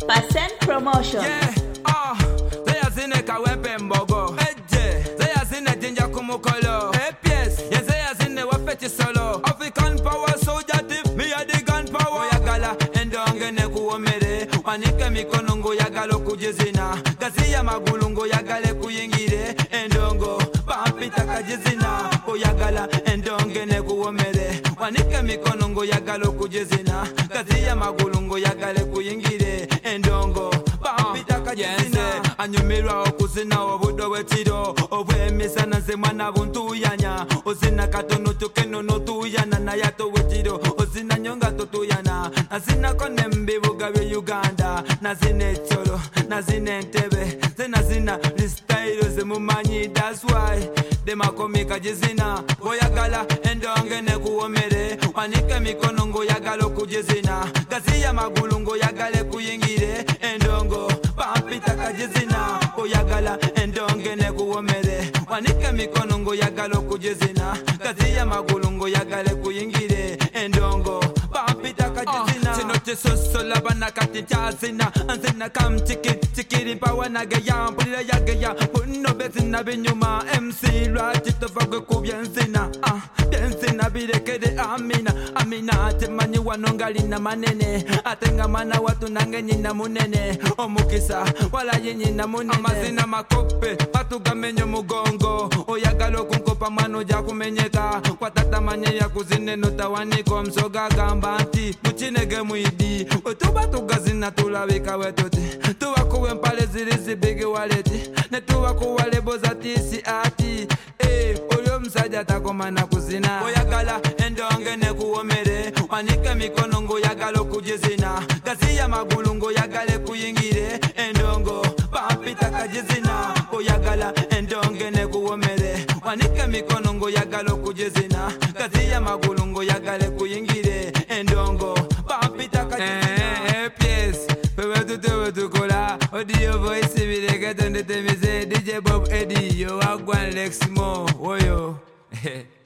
Percent promotion. Yeah, they are in a kawembogo. They are in a ginger kumukolo. Yes, they are in a wafeti solo. African power soldier tip, me a the gun power. Yagala, and dongene kuomere. Wanika mikonongo yagalo kujezina. Gazia magulungo yagale kuyingire. Endongo, pampita kajezina. Oyagala, and dongene kuomere. Wanika mikonongo yagalo kujezina. Gazia magulungo yagale kuyingire. Endongo, pampita kajezina. Anyumira okuzina obudo wetiro. Obwemisa na zemana buntu yanya. Ozina katono tukeno no tuyana na yato wetiro. Ozina nyonga tutuyana. Azina konembe bugabe Uganda. Nazine cholo, nazine ntebe. Zina listailo zemumanyi. That's why them a komika jizina. Oyagala endongene kuomere. Wanike mikonongo yagalo kujizina. Gazia magulungo yagale kuyingire. Endongo pampita kajizina. Oyagala endongene kuomere. Wanike mikonongo yagalo kujizina. Gazia magulungo yagale kuyingire. Endongo pampita kajizina. Chinote sosola bana katichazina. Anzina kam chikiri pawa nagayam. Pulila yagaya. Puno bezina binyuma. MC Ratito fago kubyenzina. Byenzina birekede Amina temanyi wanongalina manene. Atenga mana watu nange nyina munene. Omukisa wala nyina munene. Amazina makope patugamenyo mugongo. Oyagalo kunkopa mano ja kumenyeka. Kwatata manye ya kuzine notawaniko msoga gamba nti muchinege mwidi. Otuba tugazina tulabika wetoti. Tuwa kuwe mpale zirizi bigi waleti. Netuwa kuwale boza tisi ati. Olyo msaja takomana kuzina. Oyagala endongene kuomere. Wanike mikonongo yagalo kujizina. Gazia magulungo yagale kuyingire. Endongo pampita kajizina. Oyagala endongene kuomere. Wanike mikonongo yagalo kujizina. Gazia magulungo yagale kuyingire. Endongo pampita kajizina. Yes, pewe tutewe tukola. Audio voice viregeto ndetemize. DJ Bob Eddie, yo wagwan Leximo. Woyo.